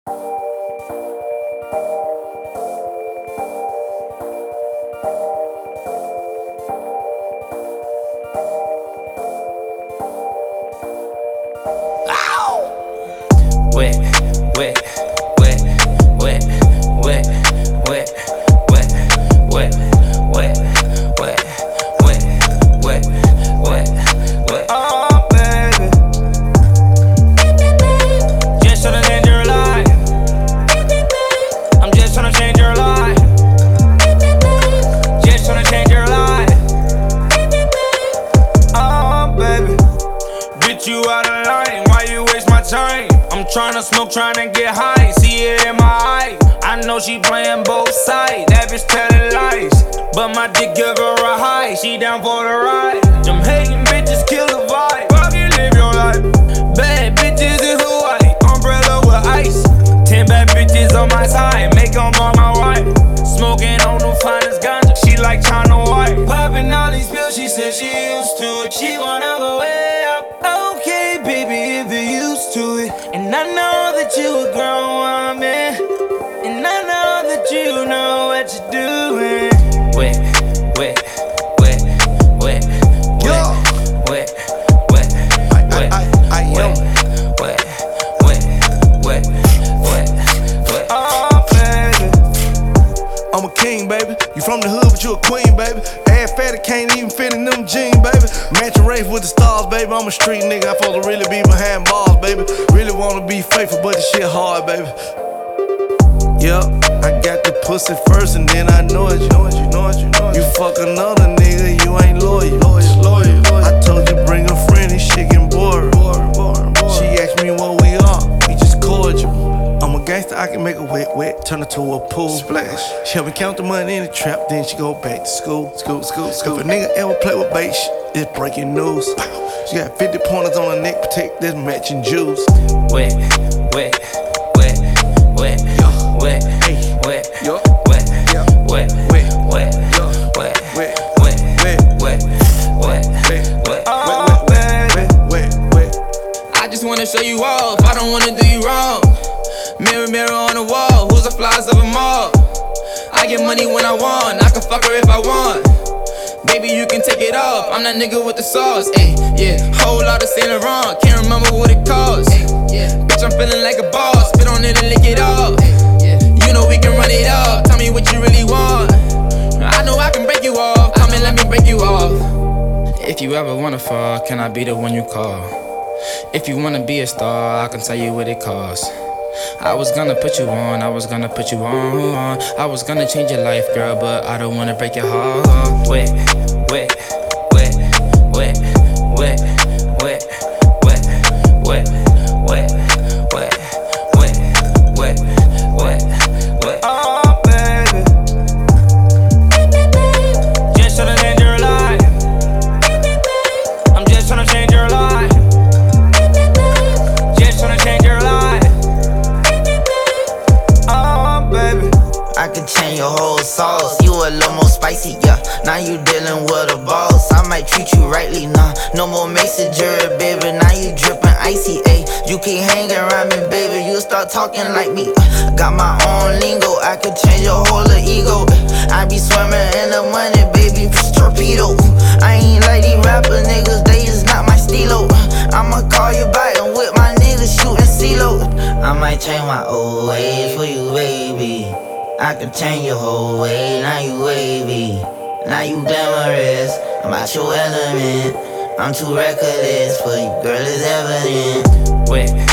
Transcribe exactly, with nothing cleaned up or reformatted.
Wet, wet, wet, wet, wet, wet, wet, wet, wet, wet, wet, wet, wet, wet. Oh, baby. Just tryna change your life. I'm just tryna change your life. Just tryna change your life. Oh, baby. Bitch, you out of line. Why you waste my time? I'm tryna smoke, tryna get high, see it in my eye. I know she playing both sides, that bitch telling lies. But my dick give her a high, she down for the ride. Them hating bitches kill the vibe, fucking live your life. Bad bitches in Hawaii, umbrella with ice. Ten bad bitches on my side, make them all my wife. Smoking on the finest ganja, she like China White. Popping all these pills, she said she used to it. She wanna go way up. Okay, baby, if you're used to it. And I know that you a grown woman, and I know that you know what you're doing. Wet, wet, wet, wet, wet, wet, wet, wet, wet, wet, wet, wet, wet, wet. Oh, baby. I'm a king, baby. You from the hood, but you a queen, baby. Ass fatty can't even fit in them jeans, baby. Match a race with the stars, baby. I'm a street nigga. I'm supposed to really be behind bars, baby. Really wanna be faithful, but this shit hard, baby. Yup, I got the pussy first, and then I know it. You know it, you know it, you know it. You fuck another nigga, you ain't loyal. Loyal, loyal, loyal. I told you bring a friend, this shit getting boring. She asked me what we are, we just cordial. I'm a gangster, I can make a wet, wet, turn it to a pool. Splash. She help me count the money in the trap, then she go back to school. School, school, school. If a nigga ever play with bait, it's breaking news. She got fifty pointers on her neck, protect this matching jewels. Wet, wet, wet, wet, wet, Hey. wet, Yo. wet, Yeah. wet, Wet. wet, Yo. wet, Wet. wet, Wet. wet, wet, Wet. wet. Oh, baby. Wet, wet, wet. I just wanna show you off, I don't wanna do you wrong. Mirror, mirror on the wall, who's the flies of them all? I get money when I want, I can fuck her if I want. Baby, you can take it off, I'm that nigga with the sauce. Ayy, yeah, whole lot of Saint Laurent, can't remember what it costs. Yeah, bitch, I'm feeling like a boss, spit on it and lick it off. Yeah, you know we can run it up, tell me what you really want. I know I can break you off, come and let me break you off. If you ever wanna fall, can I be the one you call? If you wanna be a star, I can tell you what it costs. I was gonna put you on, I was gonna put you on. I was gonna change your life, girl, but I don't wanna break your heart. Wet, wet, wet, wet, wet, wet, wet, wet, wet, wet, wet, wet, wet, wet. Oh, baby. Just tryna change your life. I'm just tryna change your life. Just tryna change your life. I can change your whole sauce. You a little more spicy, yeah. Now you dealing with a boss. I might treat you rightly, nah. No more messenger, baby. Now you drippin' icy, ayy. You keep hanging around me, baby. You start talking like me. Got my own lingo. I could change your whole ego. I be swimming in the money, baby. Torpedo. I ain't like these rapper niggas. They is not my stilo. I'ma call you back and with my niggas shooting CeeLo. I might change my old ways for you, baby. I can change your whole way, now you wavy. Now you glamorous, I'm out your element. I'm too reckless for you, girl, it's evident. Wet.